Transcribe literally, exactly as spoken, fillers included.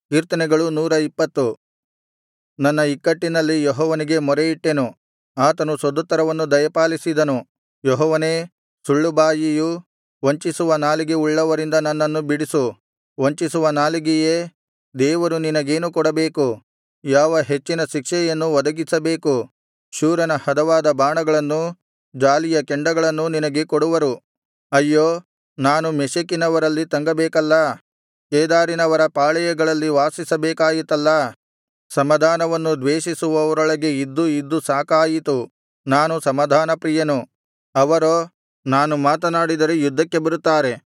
ಕೀರ್ತನೆಗಳು ನೂರ ಇಪ್ಪತ್ತು. ನನ್ನ ಇಕ್ಕಟ್ಟಿನಲ್ಲಿ ಯೆಹೋವನಿಗೆ ಮೊರೆಯಿಟ್ಟೆನು, ಆತನು ಸದುತ್ತರವನ್ನು ದಯಪಾಲಿಸಿದನು. ಯೆಹೋವನೇ, ಸುಳ್ಳುಬಾಯಿಯೂ ವಂಚಿಸುವ ನಾಲಿಗೆ ಉಳ್ಳವರಿಂದ ನನ್ನನ್ನು ಬಿಡಿಸು. ವಂಚಿಸುವ ನಾಲಿಗೆಯೇ, ದೇವರು ನಿನಗೇನು ಕೊಡಬೇಕು? ಯಾವ ಹೆಚ್ಚಿನ ಶಿಕ್ಷೆಯನ್ನು ಒದಗಿಸಬೇಕು? ಶೂರನ ಹದವಾದ ಬಾಣಗಳನ್ನೂ ಜಾಲಿಯ ಕೆಂಡಗಳನ್ನೂ ನಿನಗೆ ಕೊಡುವರು. ಅಯ್ಯೋ, ನಾನು ಮೆಷೆಕಿನವರಲ್ಲಿ ತಂಗಬೇಕಲ್ಲಾ, ಕೇದಾರಿನವರ ಪಾಳೆಯಗಳಲ್ಲಿ ವಾಸಿಸಬೇಕಾಯಿತಲ್ಲಾ. ಸಮಾಧಾನವನ್ನು ದ್ವೇಷಿಸುವವರೊಳಗೆ ಇದ್ದು ಇದ್ದು ಸಾಕಾಯಿತು. ನಾನು ಸಮಾಧಾನಪ್ರಿಯನು, ಅವರೋ ನಾನು ಮಾತನಾಡಿದರೆ ಯುದ್ಧಕ್ಕೆ ಬರುತ್ತಾರೆ.